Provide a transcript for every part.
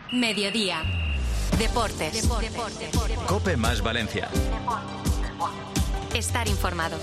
Mediodía. Deportes. COPE más Valencia. Estar informado.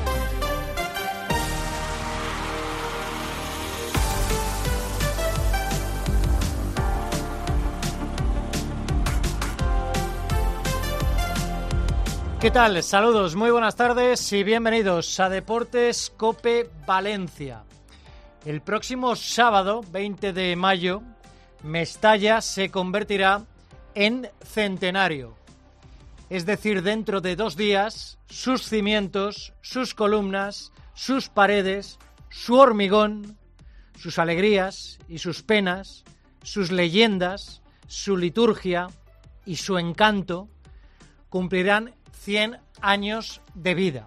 ¿Qué tal? Saludos, muy buenas tardes y bienvenidos a Deportes COPE Valencia. El próximo sábado, 20 de mayo, Mestalla se convertirá en centenario. Es decir, dentro de 2 días, sus cimientos, sus columnas, sus paredes, su hormigón, sus alegrías y sus penas, sus leyendas, su liturgia y su encanto cumplirán 100 años de vida.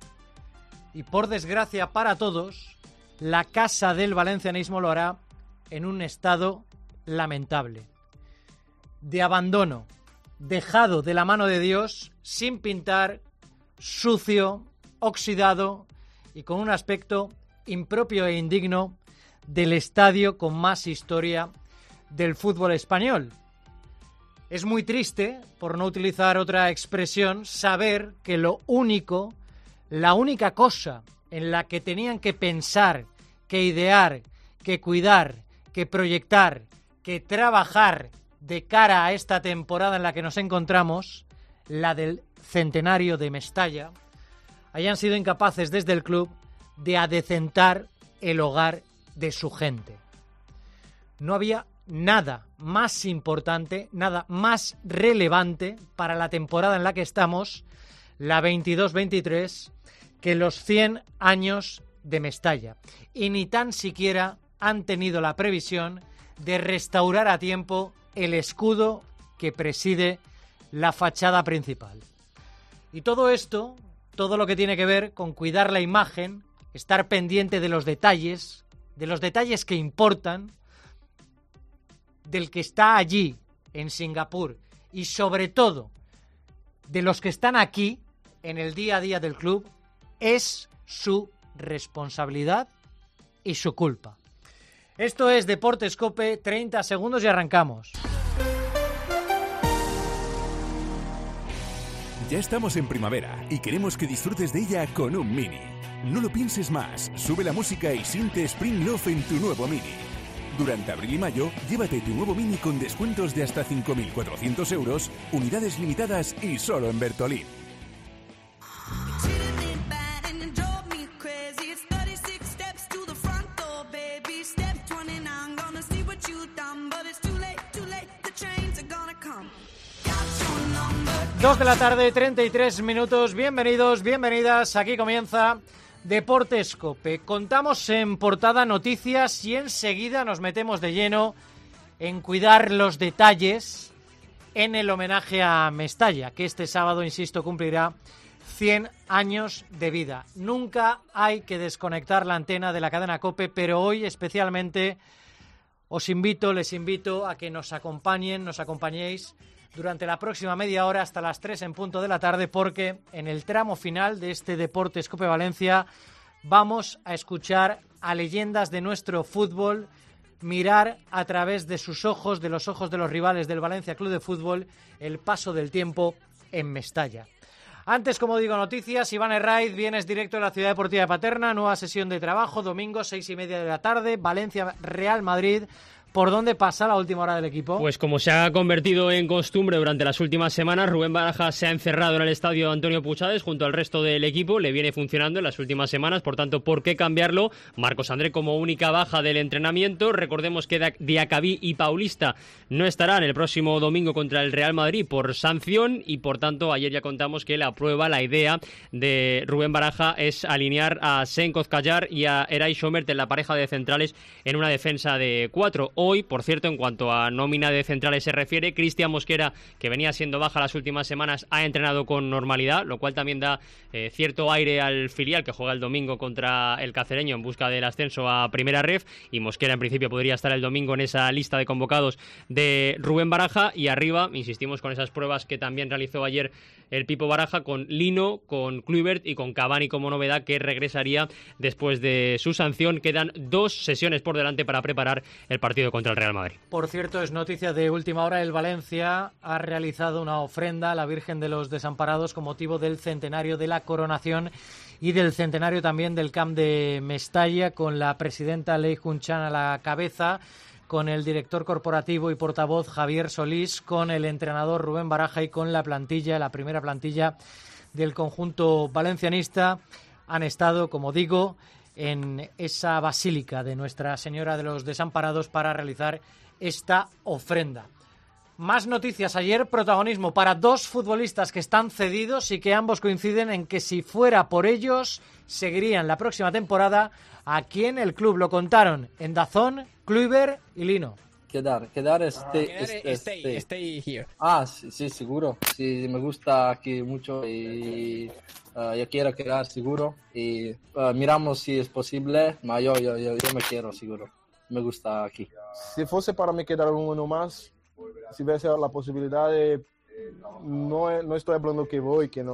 Y por desgracia para todos, la casa del valencianismo lo hará en un estado lamentable, de abandono, dejado de la mano de Dios, sin pintar, sucio, oxidado y con un aspecto impropio e indigno del estadio con más historia del fútbol español. Es muy triste, por no utilizar otra expresión, saber que la única cosa en la que tenían que pensar, que idear, que cuidar, que proyectar, que trabajar de cara a esta temporada en la que nos encontramos, la del centenario de Mestalla, hayan sido incapaces desde el club de adecentar el hogar de su gente. No había nada más importante, nada más relevante para la temporada en la que estamos, la 22-23, que los 100 años de Mestalla. Y ni tan siquiera han tenido la previsión de restaurar a tiempo el escudo que preside la fachada principal. Y todo esto, todo lo que tiene que ver con cuidar la imagen, estar pendiente de los detalles que importan, del que está allí, en Singapur, y sobre todo de los que están aquí, en el día a día del club, es su responsabilidad y su culpa. Esto es Deportes COPE, 30 segundos y arrancamos. Ya estamos en primavera y queremos que disfrutes de ella con un Mini. No lo pienses más, sube la música y siente Spring Love en tu nuevo Mini. Durante abril y mayo, llévate tu nuevo Mini con descuentos de hasta 5.400 euros, unidades limitadas y solo en Bertolín. Dos de la tarde, 33 minutos. Bienvenidos, bienvenidas. Aquí comienza Deportes COPE. Contamos en portada noticias y enseguida nos metemos de lleno en cuidar los detalles en el homenaje a Mestalla, que este sábado, insisto, cumplirá 100 años de vida. Nunca hay que desconectar la antena de la cadena COPE, pero hoy especialmente les invito a que nos acompañéis durante la próxima media hora hasta las 3 en punto de la tarde, porque en el tramo final de este Deportes COPE Valencia vamos a escuchar a leyendas de nuestro fútbol mirar a través de sus ojos, de los ojos de los rivales del Valencia Club de Fútbol, el paso del tiempo en Mestalla. Antes, como digo, noticias. Iván Herraiz, vienes directo de la Ciudad Deportiva de Paterna, nueva sesión de trabajo, domingo 6:30 de la tarde, Valencia Real Madrid. ¿Por dónde pasa la última hora del equipo? Pues como se ha convertido en costumbre durante las últimas semanas, Rubén Baraja se ha encerrado en el estadio Antonio Puchades junto al resto del equipo. Le viene funcionando en las últimas semanas, por tanto, ¿por qué cambiarlo? Marcos André como única baja del entrenamiento. Recordemos que Diacabí y Paulista no estarán el próximo domingo contra el Real Madrid por sanción y, por tanto, ayer ya contamos que la idea de Rubén Baraja es alinear a Sen Kozkayar y a Eray Somert en la pareja de centrales en una defensa de 4. Hoy, por cierto, en cuanto a nómina de centrales se refiere, Cristian Mosquera, que venía siendo baja las últimas semanas, ha entrenado con normalidad, lo cual también da cierto aire al filial, que juega el domingo contra el Cacereño en busca del ascenso a Primera Ref, y Mosquera en principio podría estar el domingo en esa lista de convocados de Rubén Baraja. Y arriba, insistimos con esas pruebas que también realizó ayer el Pipo Baraja, con Lino, con Kluivert y con Cavani como novedad, que regresaría después de su sanción. Quedan 2 sesiones por delante para preparar el partido partido contra el Real Madrid. Por cierto, es noticia de última hora, el Valencia ha realizado una ofrenda a la Virgen de los Desamparados con motivo del centenario de la coronación y del centenario también del Camp de Mestalla, con la presidenta Lei Junchan a la cabeza, con el director corporativo y portavoz Javier Solís, con el entrenador Rubén Baraja y con la plantilla, la primera plantilla del conjunto valencianista. Han estado, como digo, en esa basílica de Nuestra Señora de los Desamparados para realizar esta ofrenda. Más noticias. Ayer, protagonismo para dos futbolistas que están cedidos y que ambos coinciden en que si fuera por ellos seguirían la próxima temporada aquí en el club. Lo contaron en DAZN, Kluivert y Lino. Quedar, stay here. Sí, seguro. Sí, me gusta aquí mucho y yo quiero quedar seguro y miramos si es posible, pero yo me quiero seguro. Me gusta aquí. Si fuese para mí quedar uno más, si hubiese la posibilidad de... No estoy hablando que voy. Sí,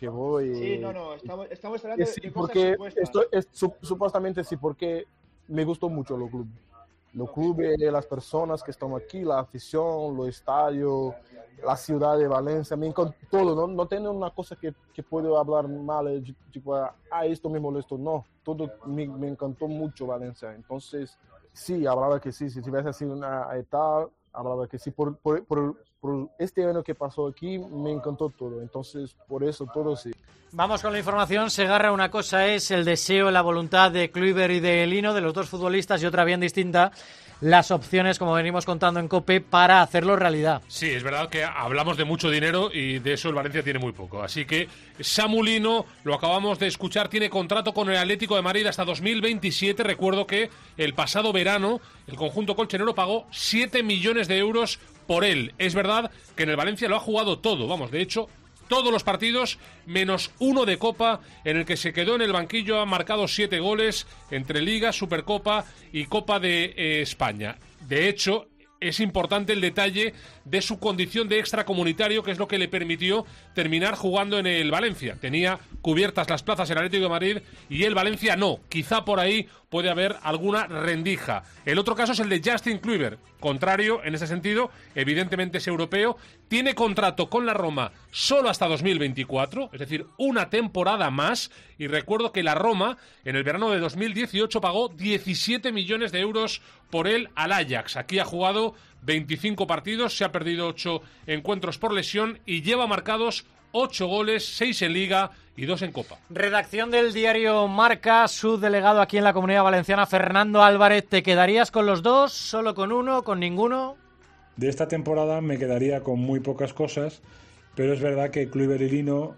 estamos hablando sí, de porque cosas supuestas. Supuestamente sí, porque me gustó mucho los clubes. Los clubes, las personas que están aquí, la afición, los estadios, la ciudad de Valencia, me encantó todo. No tengo una cosa que puedo hablar mal, tipo, esto me molestó. No, todo me encantó mucho Valencia. Entonces, sí, hablaba que sí, si hubiese sido una etapa, hablaba que sí. Por este año que pasó aquí, me encantó todo. Entonces, por eso, todo sí. Vamos con la información. Segarra, una cosa es el deseo, la voluntad de Kluivert y de Lino, de los dos futbolistas, y otra bien distinta, las opciones, como venimos contando en COPE, para hacerlo realidad. Sí, es verdad que hablamos de mucho dinero y de eso el Valencia tiene muy poco. Así que Samu Lino, lo acabamos de escuchar, tiene contrato con el Atlético de Madrid hasta 2027. Recuerdo que el pasado verano el conjunto colchonero pagó 7 millones de euros por él. Es verdad que en el Valencia lo ha jugado todo, de hecho, todos los partidos, menos uno de Copa, en el que se quedó en el banquillo. Ha marcado 7 goles entre Liga, Supercopa y Copa de España. De hecho, es importante el detalle de su condición de extracomunitario, que es lo que le permitió terminar jugando en el Valencia. Tenía cubiertas las plazas en el Atlético de Madrid y el Valencia no. Quizá por ahí puede haber alguna rendija. El otro caso es el de Justin Kluivert. Contrario en ese sentido, evidentemente es europeo. Tiene contrato con la Roma solo hasta 2024, es decir, una temporada más. Y recuerdo que la Roma, en el verano de 2018, pagó 17 millones de euros por él al Ajax. Aquí ha jugado 25 partidos, se ha perdido 8 encuentros por lesión y lleva marcados 8 goles, 6 en Liga y 2 en Copa. Redacción del diario Marca, su delegado aquí en la Comunidad Valenciana, Fernando Álvarez. ¿Te quedarías con los dos, solo con uno, con ninguno? De esta temporada me quedaría con muy pocas cosas, pero es verdad que Kluivert y Lino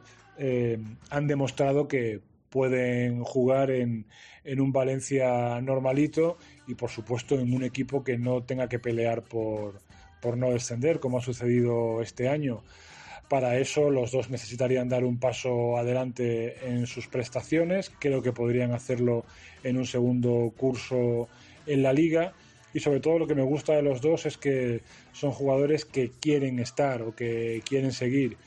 han demostrado que pueden jugar en un Valencia normalito y, por supuesto, en un equipo que no tenga que pelear por no descender, como ha sucedido este año. Para eso los dos necesitarían dar un paso adelante en sus prestaciones. Creo que podrían hacerlo en un segundo curso en la Liga. Y sobre todo lo que me gusta de los dos es que son jugadores que quieren estar o que quieren seguir.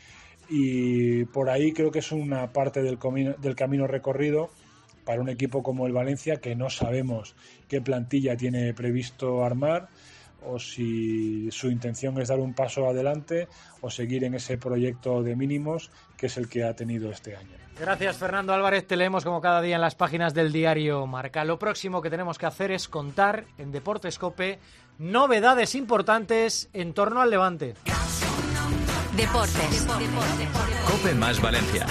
Y por ahí creo que es una parte del camino recorrido para un equipo como el Valencia, que no sabemos qué plantilla tiene previsto armar, o si su intención es dar un paso adelante o seguir en ese proyecto de mínimos que es el que ha tenido este año. Gracias, Fernando Álvarez. Te leemos como cada día en las páginas del diario Marca. Lo próximo que tenemos que hacer es contar en Deportes COPE novedades importantes en torno al Levante. Deportes. COPE más Valencia.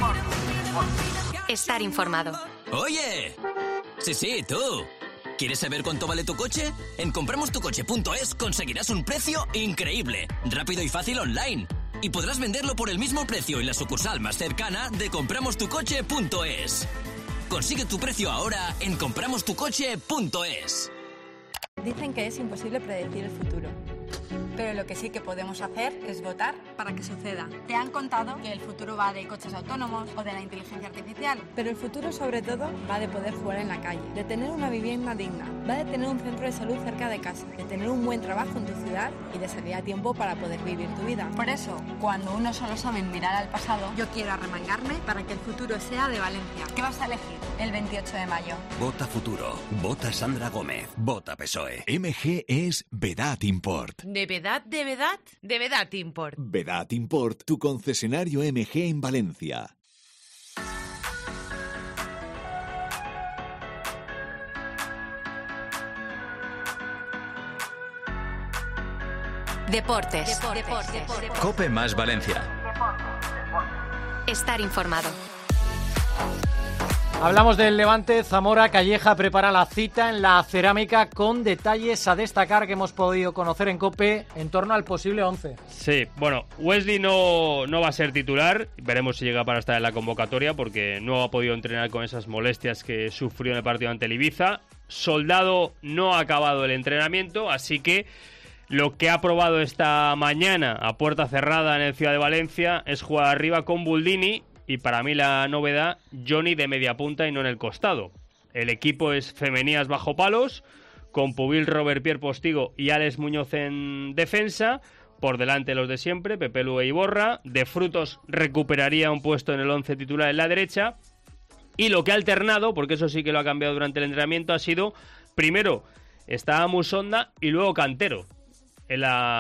Estar informado. ¡Oye! Sí, tú. ¿Quieres saber cuánto vale tu coche? En compramostucoche.es conseguirás un precio increíble, rápido y fácil online. Y podrás venderlo por el mismo precio en la sucursal más cercana de compramostucoche.es. Consigue tu precio ahora en compramostucoche.es. Dicen que es imposible predecir el futuro, pero lo que sí que podemos hacer es votar para que suceda. Te han contado que el futuro va de coches autónomos o de la inteligencia artificial, pero el futuro sobre todo va de poder jugar en la calle, de tener una vivienda digna, va de tener un centro de salud cerca de casa, de tener un buen trabajo en tu ciudad y de salir a tiempo para poder vivir tu vida. Por eso, cuando uno solo sabe mirar al pasado, yo quiero arremangarme para que el futuro sea de Valencia. ¿Qué vas a elegir? el 28 de mayo. Vota Futuro. Vota Sandra Gómez. Vota PSOE. MG es Vedat Import. ¿De Vedat? ¿De Vedat? De Vedat Import. Vedat Import, tu concesionario MG en Valencia. Deportes. Cope más Valencia. Estar informado. Hablamos del Levante. Zamora Calleja prepara la cita en la Cerámica con detalles a destacar que hemos podido conocer en COPE en torno al posible 11. Sí, bueno, Wesley no va a ser titular. Veremos si llega para estar en la convocatoria porque no ha podido entrenar con esas molestias que sufrió en el partido ante el Ibiza. Soldado no ha acabado el entrenamiento, así que lo que ha probado esta mañana a puerta cerrada en el Ciudad de Valencia es jugar arriba con Buldini y para mí la novedad, Johnny de media punta y no en el costado. El equipo es Femenías bajo palos, con Pubil, Robert Pierre Postigo y Alex Muñoz en defensa. Por delante los de siempre, Pepe Lu e Iborra. De Frutos recuperaría un puesto en el 11 titular en la derecha. Y lo que ha alternado, porque eso sí que lo ha cambiado durante el entrenamiento, ha sido, primero, estaba Musonda y luego Cantero en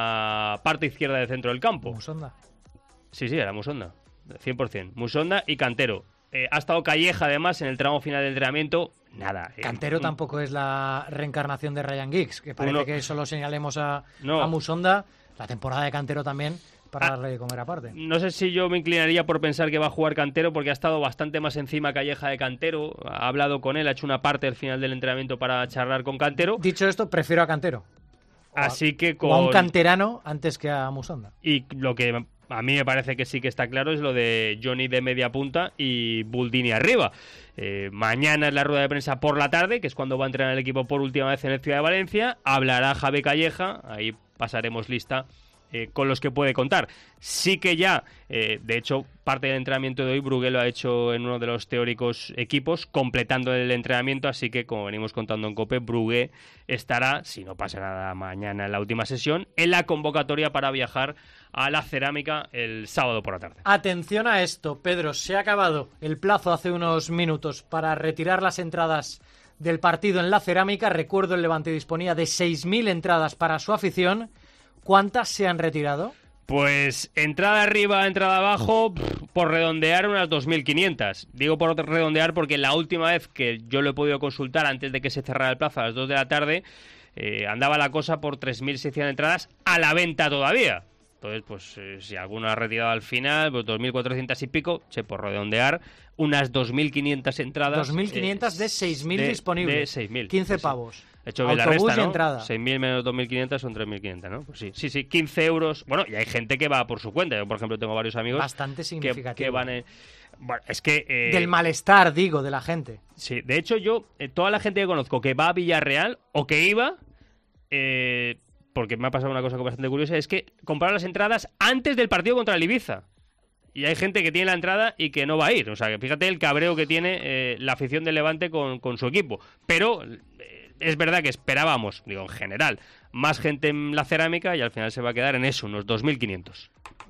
la parte izquierda del centro del campo. ¿Musonda? Sí, era Musonda, 100%. Musonda y Cantero. Ha estado Calleja, además, en el tramo final del entrenamiento. Nada. Cantero tampoco es la reencarnación de Ryan Giggs, que parece que solo señalemos a Musonda. La temporada de Cantero también, para darle de comer aparte. No sé si yo me inclinaría por pensar que va a jugar Cantero, porque ha estado bastante más encima Calleja de Cantero. Ha hablado con él, ha hecho una parte al final del entrenamiento para charlar con Cantero. Dicho esto, prefiero a Cantero. Así que o a un canterano antes que a Musonda. Y lo que a mí me parece que sí que está claro es lo de Johnny de media punta y Buldini arriba. Mañana es la rueda de prensa por la tarde, que es cuando va a entrenar el equipo por última vez en el Ciudad de Valencia. Hablará Javi Calleja, ahí pasaremos lista con los que puede contar. Sí que ya, de hecho, parte del entrenamiento de hoy Brugué lo ha hecho en uno de los teóricos equipos, completando el entrenamiento, así que, como venimos contando en COPE, Brugué estará, si no pasa nada mañana en la última sesión, en la convocatoria para viajar a la Cerámica el sábado por la tarde. Atención a esto, Pedro, se ha acabado el plazo hace unos minutos para retirar las entradas del partido en la Cerámica. Recuerdo, el Levante disponía de 6.000 entradas para su afición. ¿Cuántas se han retirado? Pues entrada arriba, entrada abajo, por redondear unas 2.500. Digo por redondear porque la última vez que yo lo he podido consultar antes de que se cerrara el plazo a las 2 de la tarde, andaba la cosa por 3.600 entradas a la venta todavía. Entonces, pues si alguno ha retirado al final, pues 2.400 y pico, por redondear, unas 2.500 entradas. 2.500 de 6.000 disponibles. De 6.000. 15 pavos. He hecho bien la Autobús resta, y ¿no? entrada. 6.000 menos 2.500 son 3.500, ¿no? Pues sí, 15 euros. Bueno, y hay gente que va por su cuenta. Yo, por ejemplo, tengo varios amigos bastante significativo que van en... Bueno, es que... del malestar, digo, de la gente. Sí, de hecho yo, toda la gente que conozco que va a Villarreal o que iba... porque me ha pasado una cosa bastante curiosa, es que compraron las entradas antes del partido contra el Ibiza. Y hay gente que tiene la entrada y que no va a ir. O sea, que fíjate el cabreo que tiene la afición del Levante con su equipo. Pero es verdad que esperábamos, digo, en general, más gente en la Cerámica y al final se va a quedar en eso, unos 2.500.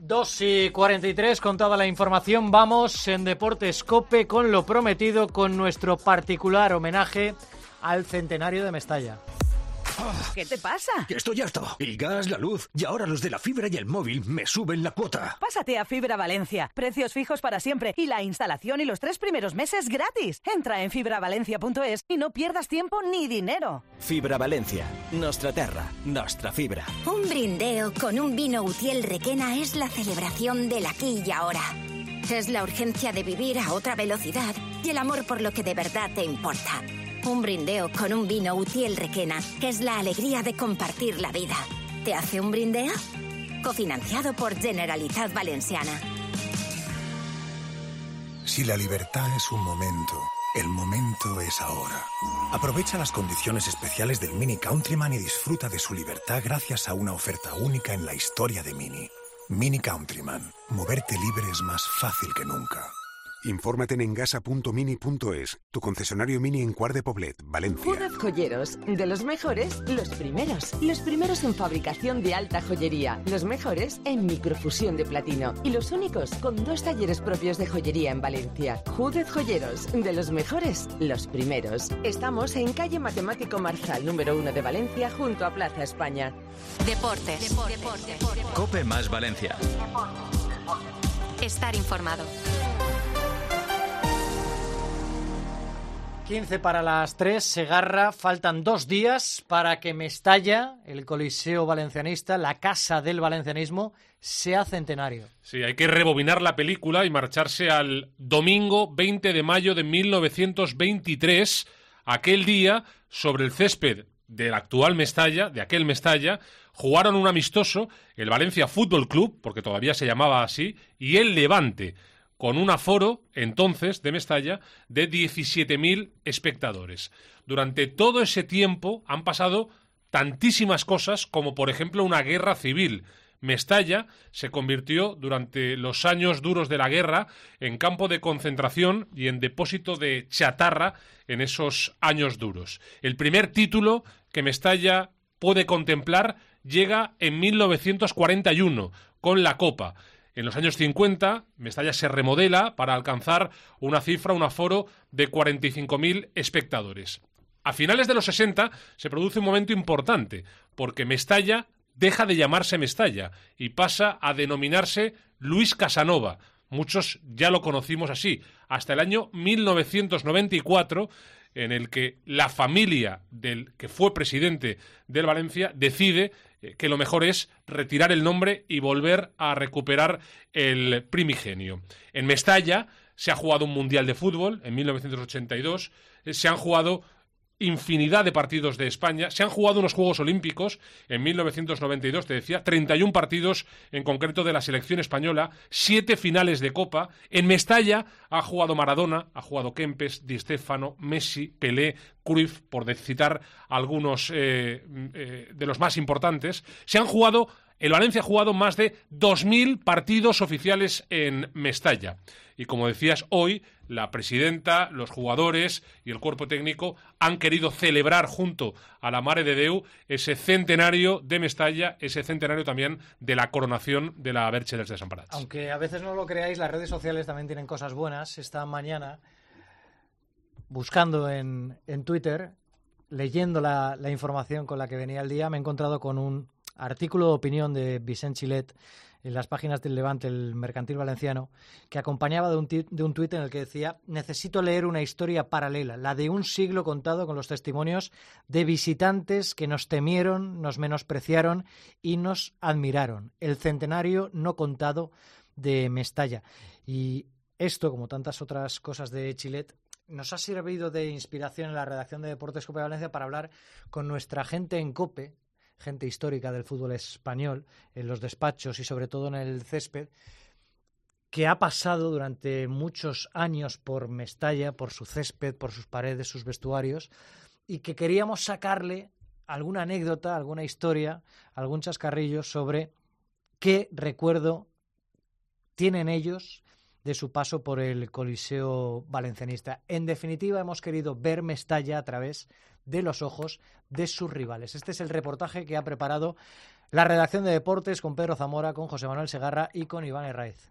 2:43, con toda la información, vamos en Deportes COPE con lo prometido, con nuestro particular homenaje al centenario de Mestalla. ¿Qué te pasa? Que estoy harto. El gas, la luz y ahora los de la fibra y el móvil me suben la cuota. Pásate a Fibra Valencia. Precios fijos para siempre y la instalación y los 3 primeros meses gratis. Entra en fibravalencia.es y no pierdas tiempo ni dinero. Fibra Valencia. Nostra terra, nostra fibra. Un brindeo con un vino Utiel Requena es la celebración del aquí y ahora. Es la urgencia de vivir a otra velocidad y el amor por lo que de verdad te importa. Un brindeo con un vino Utiel Requena es la alegría de compartir la vida. ¿Te hace un brindeo? Cofinanciado por Generalitat Valenciana. Si la libertad es un momento, el momento es ahora. Aprovecha las condiciones especiales del Mini Countryman y disfruta de su libertad gracias a una oferta única en la historia de Mini. Mini Countryman. Moverte libre es más fácil que nunca. Infórmate en engasa.mini.es, tu concesionario Mini en Quart de Poblet, Valencia. Júdez Joyeros, de los mejores, los primeros. Los primeros en fabricación de alta joyería, los mejores en microfusión de platino y los únicos con 2 talleres propios de joyería en Valencia. Júdez Joyeros, de los mejores, los primeros. Estamos en calle Matemático Marzal, número 1 de Valencia, junto a Plaza España. Deportes. Cope más Valencia. Estar informado. 15 para las 3, Segarra, faltan 2 días para que Mestalla, el Coliseo Valencianista, la casa del valencianismo, sea centenario. Sí, hay que rebobinar la película y marcharse al domingo 20 de mayo de 1923, aquel día, sobre el césped del actual Mestalla, de aquel Mestalla, jugaron un amistoso, el Valencia Fútbol Club, porque todavía se llamaba así, y el Levante, con un aforo, entonces, de Mestalla, de 17.000 espectadores. Durante todo ese tiempo han pasado tantísimas cosas como, por ejemplo, una guerra civil. Mestalla se convirtió, durante los años duros de la guerra, en campo de concentración y en depósito de chatarra en esos años duros. El primer título que Mestalla puede contemplar llega en 1941, con la Copa. En los años 50, Mestalla se remodela para alcanzar una cifra, un aforo de 45.000 espectadores. A finales de los 60 se produce un momento importante, porque Mestalla deja de llamarse Mestalla y pasa a denominarse Luis Casanova. Muchos ya lo conocimos así, hasta el año 1994, en el que la familia del que fue presidente del Valencia decide que lo mejor es retirar el nombre y volver a recuperar el primigenio. En Mestalla se ha jugado un Mundial de Fútbol en 1982, se han jugado infinidad de partidos de España, se han jugado unos Juegos Olímpicos en 1992, te decía, 31 partidos en concreto de la selección española, 7 finales de Copa. En Mestalla ha jugado Maradona, ha jugado Kempes, Di Stéfano, Messi, Pelé, Cruyff, por citar algunos de los más importantes. El Valencia ha jugado más de 2.000 partidos oficiales en Mestalla. Y como decías, hoy la presidenta, los jugadores y el cuerpo técnico han querido celebrar junto a la Mare de Déu ese centenario de Mestalla, ese centenario también de la coronación de la Verge dels Desemparats. Aunque a veces no lo creáis, las redes sociales también tienen cosas buenas. Esta mañana, buscando en Twitter, leyendo la información con la que venía el día, me he encontrado con un artículo de opinión de Vicent Chilet en las páginas del Levante, el Mercantil Valenciano, que acompañaba de un tuit en el que decía: necesito leer una historia paralela, la de un siglo contado con los testimonios de visitantes que nos temieron, nos menospreciaron y nos admiraron. El centenario no contado de Mestalla. Y esto, como tantas otras cosas de Chilet, nos ha servido de inspiración en la redacción de Deportes Cope Valencia para hablar con nuestra gente en COPE, gente histórica del fútbol español, en los despachos y sobre todo en el césped, que ha pasado durante muchos años por Mestalla, por su césped, por sus paredes, sus vestuarios, y que queríamos sacarle alguna anécdota, alguna historia, algún chascarrillo sobre qué recuerdo tienen ellos de su paso por el Coliseo Valencianista. En definitiva, hemos querido ver Mestalla a través de los ojos de sus rivales. Este es el reportaje que ha preparado la redacción de Deportes con Pedro Zamora, con José Manuel Segarra y con Iván Herraiz.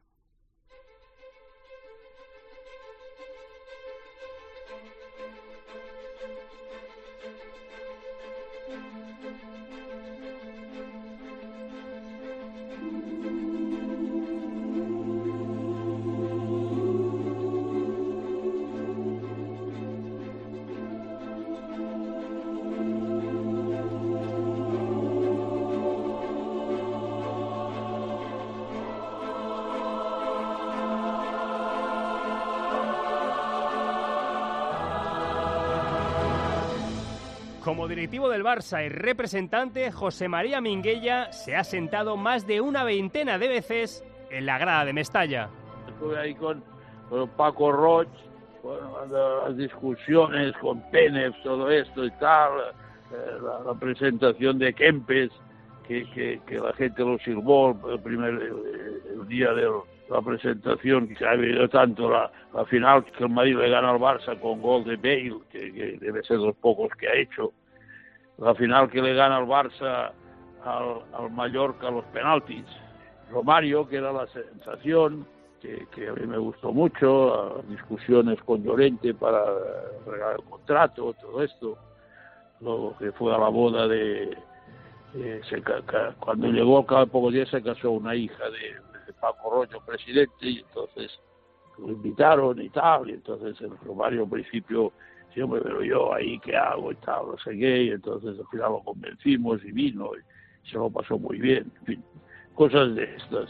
Como directivo del Barça y representante, José María Minguella se ha sentado más de una veintena de veces en la grada de Mestalla. Estuve ahí con Paco Roig, las discusiones con Pérez, todo esto y tal, la presentación de Kempes, que la gente lo sirvó el día la presentación que ha habido tanto, la final que el Madrid le gana al Barça con gol de Bale, que debe ser de los pocos que ha hecho, la final que le gana al Barça al Mallorca a los penaltis, Romario, que era la sensación, que a mí me gustó mucho, las discusiones con Llorente para regalar el contrato, todo esto, lo que fue a la boda cuando llegó al cabo de pocos días se casó una hija de Paco Royo, presidente, y entonces lo invitaron y tal, y entonces el Romario al principio siempre, pero yo ahí qué hago y tal, no sé qué, y entonces al final lo convencimos y vino y se lo pasó muy bien, en fin, cosas de estas.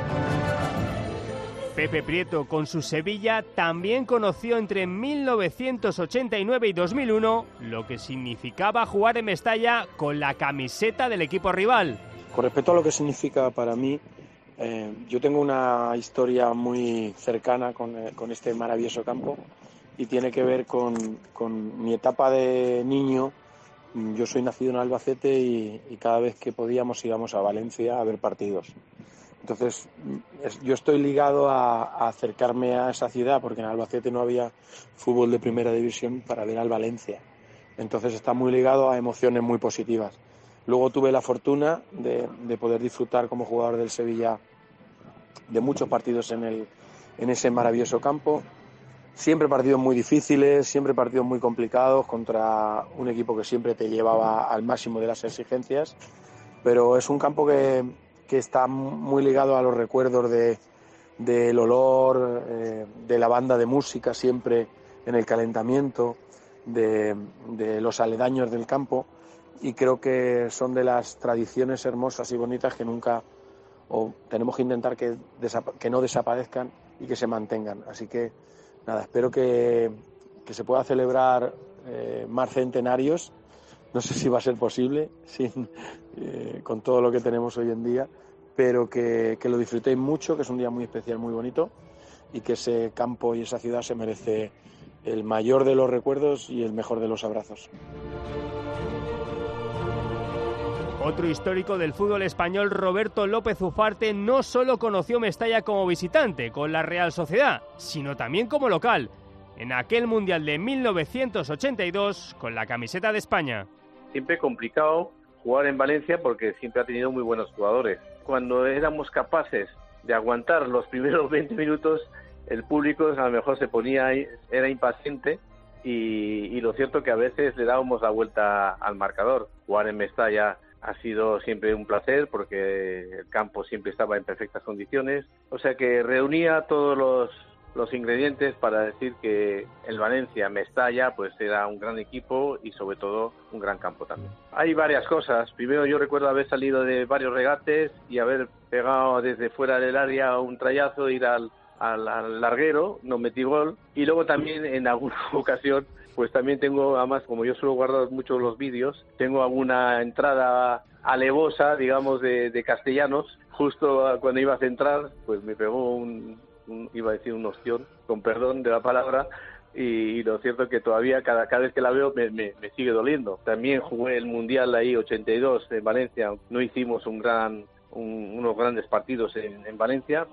Pepe Prieto, con su Sevilla, también conoció entre 1989 y 2001 lo que significaba jugar en Mestalla con la camiseta del equipo rival. Con respecto a lo que significa para mí, yo tengo una historia muy cercana con este maravilloso campo y tiene que ver con mi etapa de niño. Yo soy nacido en Albacete y cada vez que podíamos íbamos a Valencia a ver partidos. Entonces, yo estoy ligado a acercarme a esa ciudad porque en Albacete no había fútbol de primera división para ver al Valencia. Entonces está muy ligado a emociones muy positivas. Luego tuve la fortuna de poder disfrutar como jugador del Sevilla de muchos partidos en ese maravilloso campo. Siempre partidos muy difíciles, siempre partidos muy complicados contra un equipo que siempre te llevaba al máximo de las exigencias. Pero es un campo que está muy ligado a los recuerdos del olor, de la banda de música siempre en el calentamiento, de los aledaños del campo, y creo que son de las tradiciones hermosas y bonitas que nunca, o tenemos que intentar que no desaparezcan y que se mantengan. Así que nada, espero que se pueda celebrar más centenarios. No sé si va a ser posible con todo lo que tenemos hoy en día, pero que lo disfrutéis mucho, que es un día muy especial, muy bonito, y que ese campo y esa ciudad se merece el mayor de los recuerdos y el mejor de los abrazos. Otro histórico del fútbol español, Roberto López Ufarte, no solo conoció Mestalla como visitante con la Real Sociedad, sino también como local, en aquel Mundial de 1982 con la camiseta de España. Siempre complicado jugar en Valencia porque siempre ha tenido muy buenos jugadores. Cuando éramos capaces de aguantar los primeros 20 minutos, el público a lo mejor se ponía, era impaciente, y lo cierto que a veces le dábamos la vuelta al marcador. Jugar en Mestalla ha sido siempre un placer porque el campo siempre estaba en perfectas condiciones, o sea que reunía todos los ingredientes para decir que el Valencia Mestalla pues era un gran equipo y sobre todo un gran campo también. Hay varias cosas. Primero, yo recuerdo haber salido de varios regates y haber pegado desde fuera del área un trayazo, ir al larguero, no metí gol, y luego también en alguna ocasión pues también tengo, además como yo suelo guardar mucho los vídeos, tengo alguna entrada alevosa, digamos, de castellanos, justo cuando iba a centrar, pues me pegó iba a decir un ostión, con perdón de la palabra, y lo cierto es que todavía cada vez que la veo me sigue doliendo. También jugué el Mundial ahí 82 en Valencia, no hicimos unos grandes partidos en Valencia.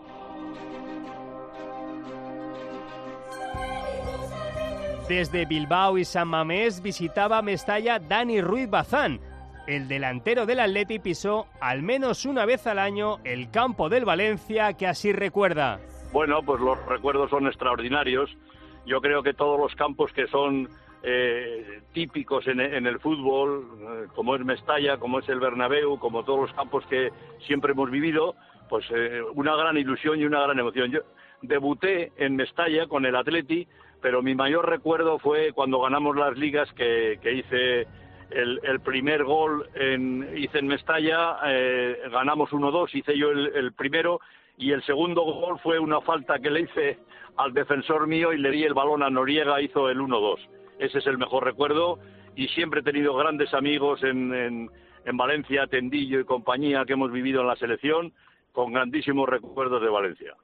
Desde Bilbao y San Mamés visitaba Mestalla Dani Ruiz Bazán. El delantero del Atleti pisó al menos una vez al año el campo del Valencia, que así recuerda. Bueno, pues los recuerdos son extraordinarios. Yo creo que todos los campos que son típicos en el fútbol, como es Mestalla, como es el Bernabéu, como todos los campos que siempre hemos vivido, pues una gran ilusión y una gran emoción. Yo debuté en Mestalla con el Atleti, pero mi mayor recuerdo fue cuando ganamos las ligas, que hice el primer gol hice en Mestalla, ganamos 1-2, hice yo el primero, y el segundo gol fue una falta que le hice al defensor mío y le di el balón a Noriega, hizo el 1-2. Ese es el mejor recuerdo, y siempre he tenido grandes amigos en Valencia, Tendillo y compañía, que hemos vivido en la selección, con grandísimos recuerdos de Valencia.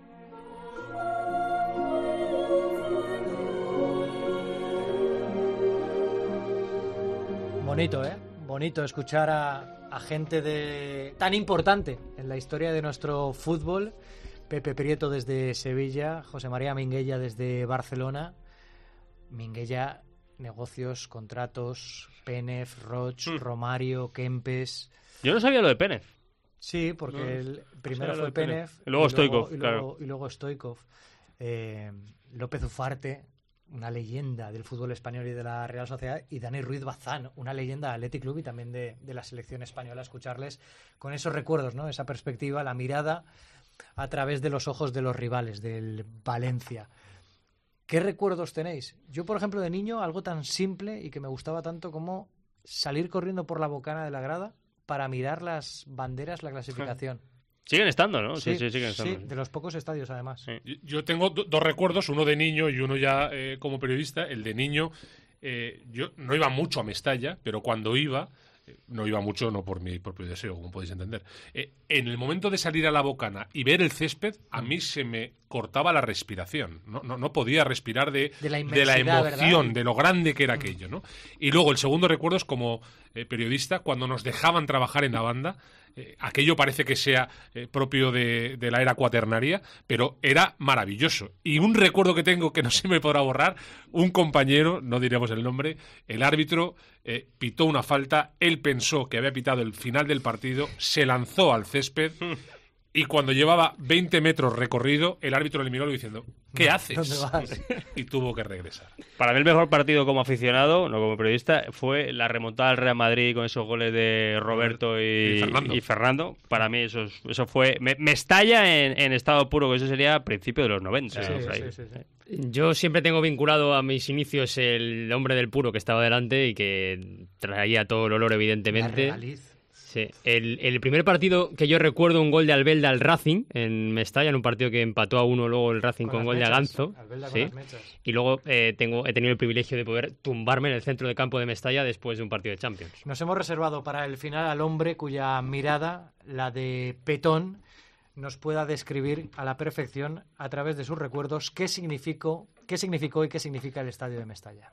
Bonito, ¿eh? Bonito escuchar a gente tan importante en la historia de nuestro fútbol, Pepe Prieto desde Sevilla, José María Minguella desde Barcelona. Minguella, negocios, contratos, Pénez, Roch, Romario, Kempes. Yo no sabía lo de Pénez. Sí, porque el primero fue Pénez. Y luego Stoichkov, claro. Y luego Stoichkov. López Ufarte, una leyenda del fútbol español y de la Real Sociedad, y Dani Ruiz Bazán, una leyenda del Athletic Club y también de la selección española. Escucharles con esos recuerdos, ¿no? Esa perspectiva, la mirada a través de los ojos de los rivales, del Valencia. ¿Qué recuerdos tenéis? Yo, por ejemplo, de niño, algo tan simple y que me gustaba tanto como salir corriendo por la bocana de la grada para mirar las banderas, la clasificación. Siguen estando, ¿no? Sí, siguen estando. Sí, de los pocos estadios, además. Sí. Yo tengo dos recuerdos, uno de niño y uno ya como periodista. El de niño, yo no iba mucho a Mestalla, pero cuando iba, no iba mucho, no por mi propio deseo, como podéis entender. En el momento de salir a la bocana y ver el césped, a mí se me cortaba la respiración. No podía respirar de la emoción, ¿verdad? De lo grande que era aquello, ¿no? Y luego el segundo recuerdo es como periodista, cuando nos dejaban trabajar en la banda. Aquello parece que sea propio de la era cuaternaria, pero era maravilloso. Y un recuerdo que tengo que no se me podrá borrar, un compañero, no diremos el nombre, el árbitro pitó una falta, él pensó que había pitado el final del partido, se lanzó al césped y cuando llevaba 20 metros recorrido, el árbitro le miró diciendo, ¿qué haces? ¿Dónde vas? Y tuvo que regresar. Para mí el mejor partido como aficionado, no como periodista, fue la remontada al Real Madrid con esos goles de Roberto y Fernando. Para mí eso fue Mestalla en estado puro, que eso sería a principios de los 90. Sí. Yo siempre tengo vinculado a mis inicios el hombre del puro que estaba delante y que traía todo el olor, evidentemente. Sí. El primer partido que yo recuerdo, un gol de Albelda al Racing en Mestalla, en un partido que empató a 1 luego el Racing con gol de Aganzo. Sí. Y luego he tenido el privilegio de poder tumbarme en el centro de campo de Mestalla después de un partido de Champions. Nos hemos reservado para el final al hombre cuya mirada, la de Petón, nos pueda describir a la perfección a través de sus recuerdos qué significó y qué significa el estadio de Mestalla.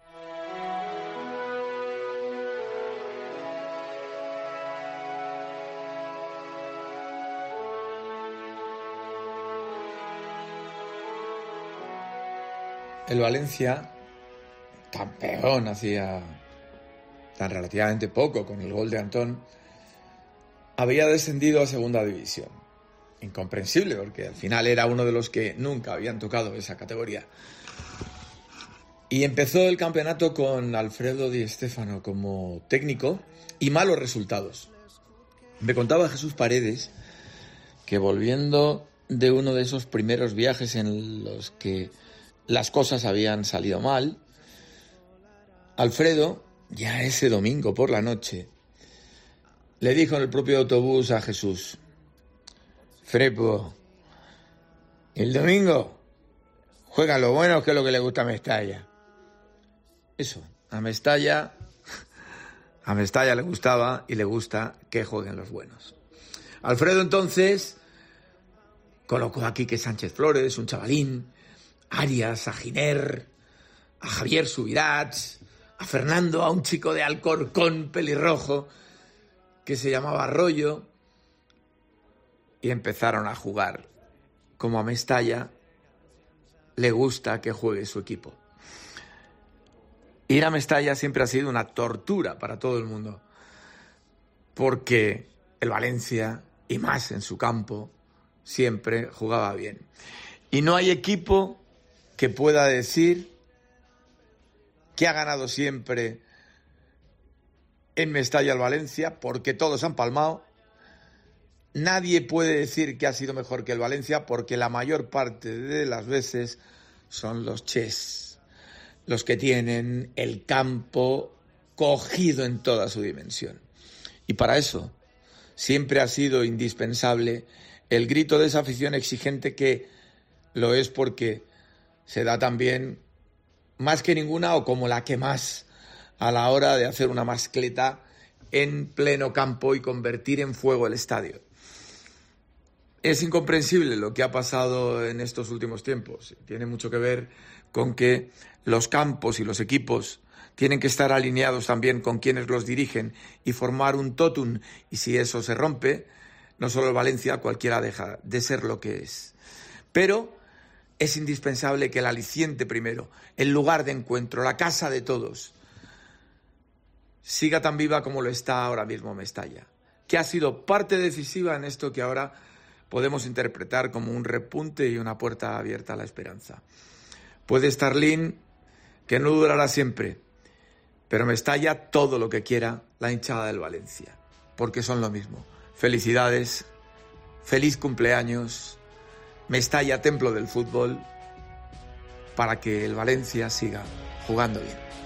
El Valencia, campeón hacía tan relativamente poco con el gol de Antón, había descendido a segunda división. Incomprensible, porque al final era uno de los que nunca habían tocado esa categoría. Y empezó el campeonato con Alfredo Di Stéfano como técnico y malos resultados. Me contaba Jesús Paredes que volviendo de uno de esos primeros viajes en los que las cosas habían salido mal, Alfredo, ya ese domingo por la noche, le dijo en el propio autobús a Jesús: Frepo, el domingo juegan los buenos, que es lo que le gusta a Mestalla. Eso, a Mestalla le gustaba y le gusta que jueguen los buenos. Alfredo entonces colocó a Quique Sánchez Flores, un chavalín, Arias, a Giner, a Javier Subirats, a Fernando, a un chico de Alcorcón pelirrojo que se llamaba Arroyo, y empezaron a jugar como a Mestalla le gusta que juegue su equipo. Ir a Mestalla siempre ha sido una tortura para todo el mundo, porque el Valencia, y más en su campo, siempre jugaba bien. Y no hay equipo que pueda decir que ha ganado siempre en Mestalla el Valencia, porque todos han palmado. Nadie puede decir que ha sido mejor que el Valencia, porque la mayor parte de las veces son los Ches los que tienen el campo cogido en toda su dimensión. Y para eso siempre ha sido indispensable el grito de esa afición exigente, que lo es porque se da también más que ninguna, o como la que más, a la hora de hacer una mascleta en pleno campo y convertir en fuego el estadio. Es incomprensible lo que ha pasado en estos últimos tiempos. Tiene mucho que ver con que los campos y los equipos tienen que estar alineados también con quienes los dirigen y formar un totum. Y si eso se rompe, no solo el Valencia, cualquiera deja de ser lo que es. Pero es indispensable que el aliciente primero, el lugar de encuentro, la casa de todos, siga tan viva como lo está ahora mismo Mestalla, que ha sido parte decisiva en esto que ahora podemos interpretar como un repunte y una puerta abierta a la esperanza. Puede estar Lin, que no durará siempre, pero Mestalla todo lo que quiera la hinchada del Valencia, porque son lo mismo. Felicidades, feliz cumpleaños, Mestalla, templo del fútbol, para que el Valencia siga jugando bien.